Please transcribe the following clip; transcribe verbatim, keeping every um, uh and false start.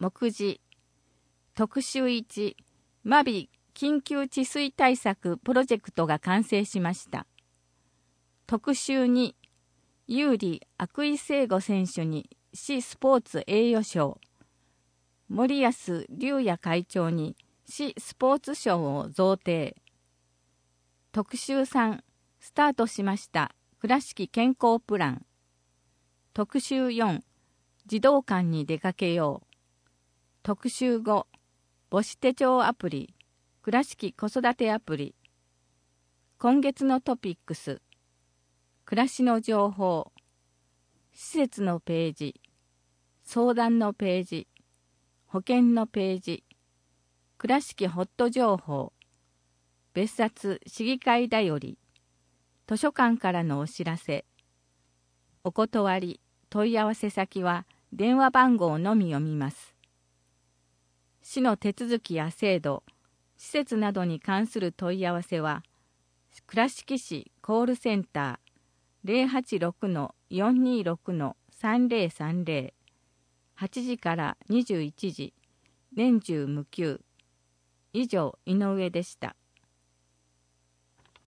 目次特集いちマビ緊急治水対策プロジェクトが完成しました。特集に有利悪意聖吾選手に市スポーツ栄誉賞、森安龍也会長に市スポーツ賞を贈呈。特集さんスタートしました倉敷健康プラン。特集よん児童館に出かけよう。特集ご母子手帳アプリ倉敷子育てアプリ。今月のトピックス暮らしの情報、施設のページ、相談のページ、保険のページ、倉敷ホット情報、別冊市議会だより、図書館からのお知らせ。お断り、問い合わせ先は電話番号のみ読みます。市の手続きや制度、施設などに関する問い合わせは、倉敷市コールセンター ゼロはちろくのよんにろくのさんぜろさんぜろ はちじからにじゅういちじ、年中無休。以上、井上でした。